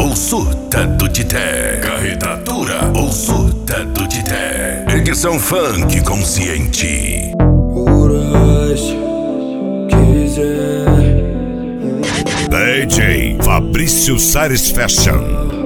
ou surta do Tité. Carregadora ou surta do Tité. Edição funk consciente. Curas, quiser. DJ Fabrício Sares Fashion.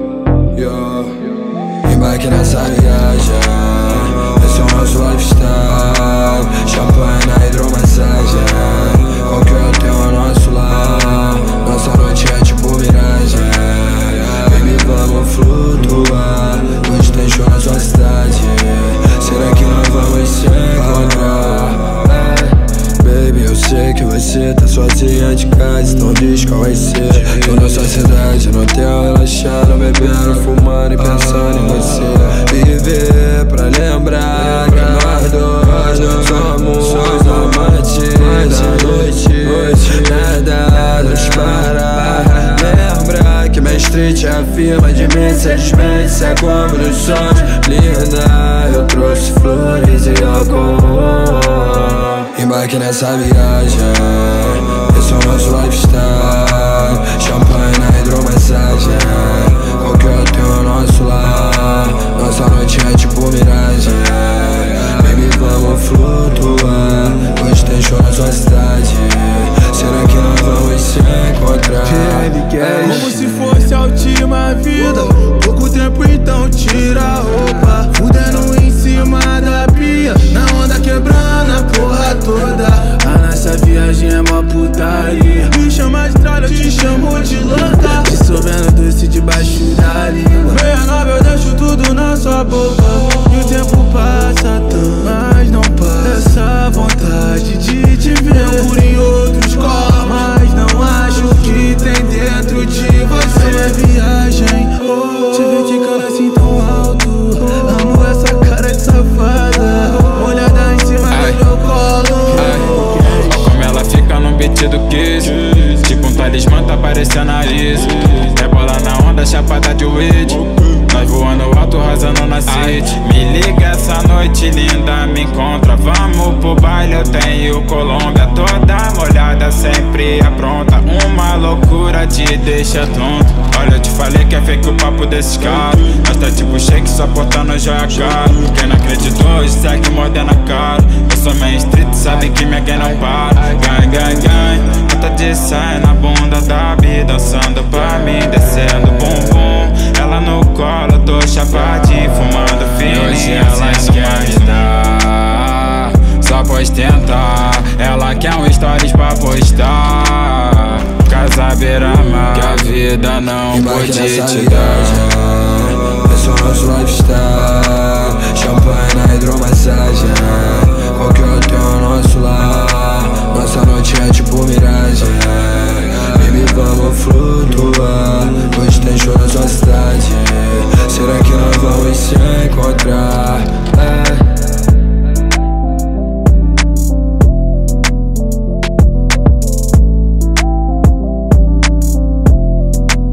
Embarque nessa viagem. Esse é o nosso lifestyle. Champanhe na hidromassagem. Qualquer hotel é nosso lar. Nossa noite é tipo miragem. Baby, vamos flutuar. Hoje tem show na sua cidade. Será que nós vamos se encontrar? Baby, eu sei que você tá sozinha de casa, então diz qual vai ser. Tô na sua cidade, no hotel, relaxando, bebendo, fumando e pensando em você. Viver pra lembrar que nós dois somos amantes da noite. Nada nos para. Lembra que minha street afirma de mim, cê desmente, cê como nos sonhos. Linda, eu trouxe flores e álcool. Embarque nessa viagem. Esse é o nosso lifestyle. Champanhe na hidromassagem. Qualquer hotel é nosso lar. Nossa noite é tipo miragem. Baby, vamos flutuar. Hoje tem show na sua cidade. Será que nós vamos se encontrar? Como se fosse a última vida. Pouco tempo, então tira a roupa. Fudendo em cima da pia, na onda quebrando a porra toda. A nossa viagem é uma putaria. Me chama de tralha, eu te chamo de louca. Te sobrando doce debaixo da língua. 69 eu deixo tudo na sua boca. E o tempo passa tão, mas não passa essa vontade de te ver. Eu por em outros corpos, mas não acho que tem dentro de você. É uma viagem, te ver quicando assim tão alto. Amo essa cara de safada, olhada em cima do meu colo. Como ela fica no beat do Kiss, tipo um talismã tá parecendo nariz. Rebola na onda, chapada de weed. Nós voando alto, rasando na city. Me liga essa noite linda, me encontra. Vamos pro baile, eu tenho Colômbia toda molhada, sempre apronta. Uma loucura te deixa tonto. Olha, eu te falei que é fake o papo desses caras. Nós tá tipo shake, só portando joia cara. Quem não acreditou, hoje segue mordendo a cara. Eu sou main street, sabe que minha gang não para. Gang, gang, gang. Bota de saia na bunda da Bi, dançando pra mim, descendo bumbum. Ela no colo, tô chapadinho, fumando fininho. Hoje ela quer me dar, só pois tentar. Ela quer um stories pra postar. Casa beira-mar, que a vida não pode te dar. Esse é o nosso lifestyle. Champanhe na hidromassagem. Qualquer hotel é nosso lar. Nossa noite é tipo miragem. Baby, vamos flutuar. Hoje tem show na sua cidade. Será que nós vamos se encontrar?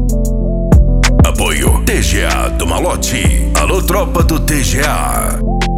Apoio TGA do Malote. Alô, tropa do TGA.